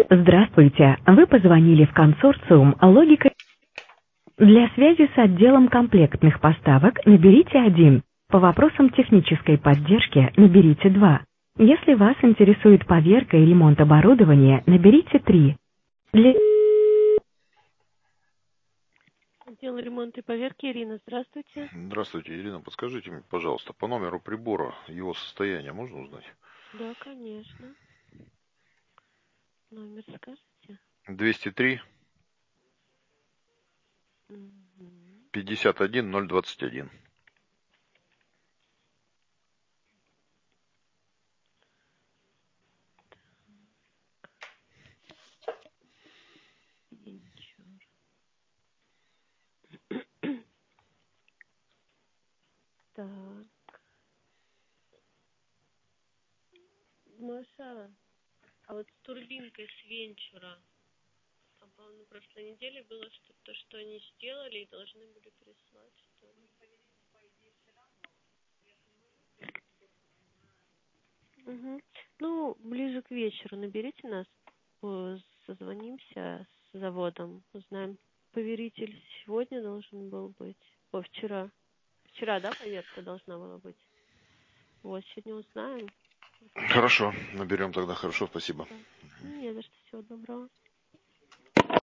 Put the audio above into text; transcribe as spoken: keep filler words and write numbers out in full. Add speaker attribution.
Speaker 1: Здравствуйте. Вы позвонили в консорциум «Логика». Для связи с отделом комплектных поставок наберите один. По вопросам технической поддержки наберите два. Если вас интересует поверка и ремонт оборудования, наберите три. Для...
Speaker 2: Отдел ремонта и поверки, Ирина, здравствуйте.
Speaker 3: Здравствуйте, Ирина. Подскажите мне, пожалуйста, по номеру прибора его состояние можно узнать?
Speaker 2: Да, конечно. Номер скажите?
Speaker 3: двести три
Speaker 2: Угу.
Speaker 3: пятьдесят один ноль двадцать один.
Speaker 2: Так. Маша, а вот с турбинкой с венчура, там, по-моему, на прошлой неделе было что-то, что они сделали и должны были прислать, что ли? Угу. Ну, ближе к вечеру наберите нас, э, созвонимся с заводом, узнаем. Поверитель сегодня должен был быть. О, вчера. Вчера, да, поверка должна была быть? Вот, сегодня узнаем.
Speaker 3: Хорошо, наберем тогда. Хорошо, спасибо.
Speaker 2: Да. Не за что, всего доброго.